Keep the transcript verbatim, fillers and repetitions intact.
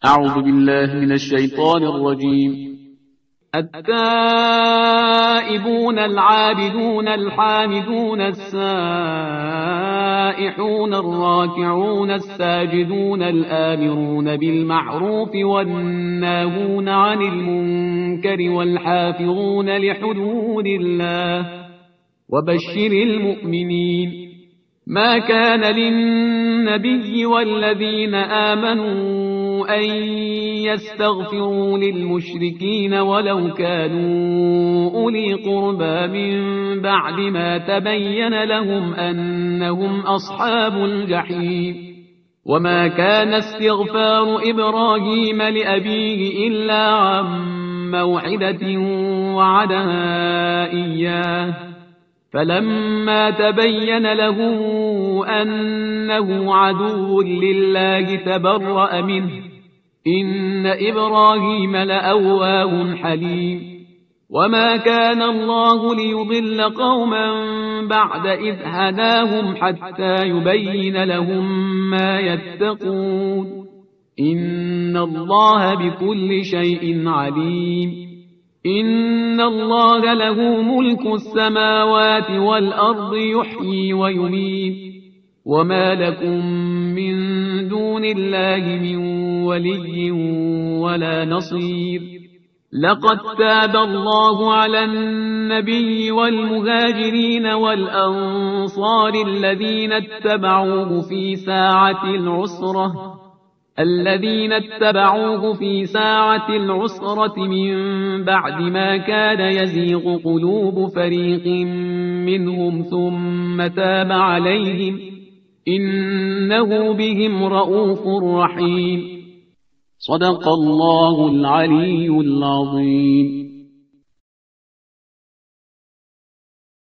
أعوذ بالله من الشيطان الرجيم. التائبون العابدون الحامدون السائحون الراكعون الساجدون الآمرون بالمعروف والناهون عن المنكر والحافظون لحدود الله وبشر المؤمنين. ما كان للنبي والذين آمنوا أن يستغفروا للمشركين ولو كانوا أولي قربى من بعد ما تبين لهم أنهم أصحاب الجحيم. وما كان استغفار إبراهيم لأبيه إلا عن موعدة وعدها إياه فلما تبين له أنه عدو لله تبرأ منه إن إبراهيم لأواه حليم. وما كان الله ليضل قوما بعد إذ هداهم حتى يبين لهم ما يتقون إن الله بكل شيء عليم. إن الله له ملك السماوات والأرض يحيي ويميت وما لكم من دون الله من ولي ولا نصير. لقد تاب الله على النبي والمهاجرين والأنصار الذين اتبعوه في ساعة العسرة الذين اتبعوه في ساعة العسرة من بعد ما كاد يزيغ قلوب فريق منهم ثم تاب عليهم إنه بهم رءوف رحيم. صدق الله العلي العظيم.